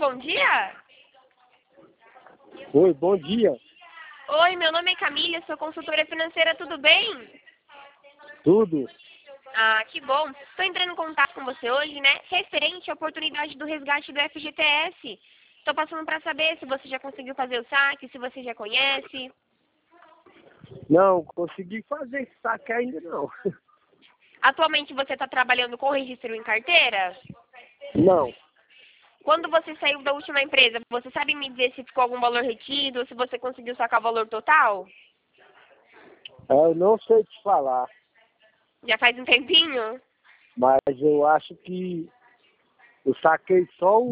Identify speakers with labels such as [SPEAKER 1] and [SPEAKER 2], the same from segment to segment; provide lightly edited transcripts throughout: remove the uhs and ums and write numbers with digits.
[SPEAKER 1] bom dia.
[SPEAKER 2] Oi, bom dia.
[SPEAKER 1] Oi, meu nome é Camila, sou consultora financeira, tudo bem?
[SPEAKER 2] Tudo?
[SPEAKER 1] Ah, que bom. Estou entrando em contato com você hoje, né? Referente à oportunidade do resgate do FGTS. Estou passando para saber se você já conseguiu fazer o saque, se você já conhece.
[SPEAKER 2] Não, consegui fazer esse saque ainda não.
[SPEAKER 1] Atualmente você está trabalhando com registro em carteira?
[SPEAKER 2] Não,
[SPEAKER 1] Quando você saiu da última empresa, você sabe me dizer se ficou algum valor retido ou se você conseguiu sacar o valor total?
[SPEAKER 2] eu não sei te falar,
[SPEAKER 1] Já faz um tempinho?
[SPEAKER 2] mas eu acho que eu saquei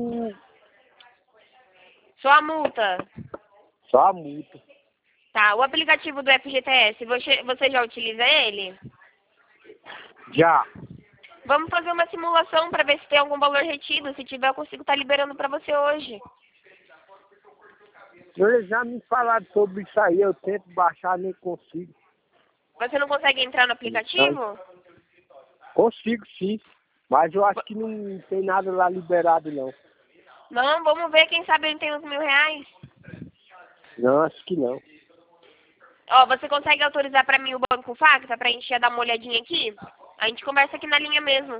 [SPEAKER 1] Só a multa.
[SPEAKER 2] só a multa.
[SPEAKER 1] Tá, o aplicativo do FGTS, você já utiliza ele?
[SPEAKER 2] Já.
[SPEAKER 1] Vamos fazer uma simulação para ver se tem algum valor retido. Se tiver, eu consigo estar liberando para você hoje.
[SPEAKER 2] Eles já me falaram sobre isso aí, eu tento baixar, nem consigo.
[SPEAKER 1] Você não consegue entrar no aplicativo?
[SPEAKER 2] Consigo sim, mas eu acho que não tem nada lá liberado não.
[SPEAKER 1] Não, vamos ver, quem sabe ele tem uns R$ 1.000.
[SPEAKER 2] Não, acho que não.
[SPEAKER 1] Ó, você consegue autorizar para mim o Banco Facta para a gente já dar uma olhadinha aqui? A gente conversa aqui na linha mesmo.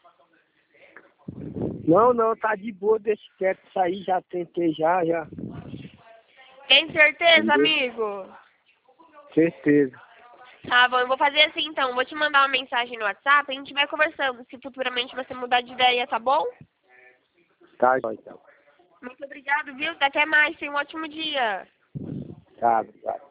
[SPEAKER 2] Não, tá de boa, deixa quieto isso aí, já tentei já.
[SPEAKER 1] Tem certeza,
[SPEAKER 2] Entendeu?
[SPEAKER 1] amigo?
[SPEAKER 2] Certeza.
[SPEAKER 1] Tá bom, eu vou fazer assim então. Vou te mandar uma mensagem no WhatsApp e a gente vai conversando. Se futuramente você mudar de ideia, tá bom?
[SPEAKER 2] Tá, então.
[SPEAKER 1] Muito obrigado, viu? Até mais. Tenha um ótimo dia.
[SPEAKER 2] Tá, obrigado.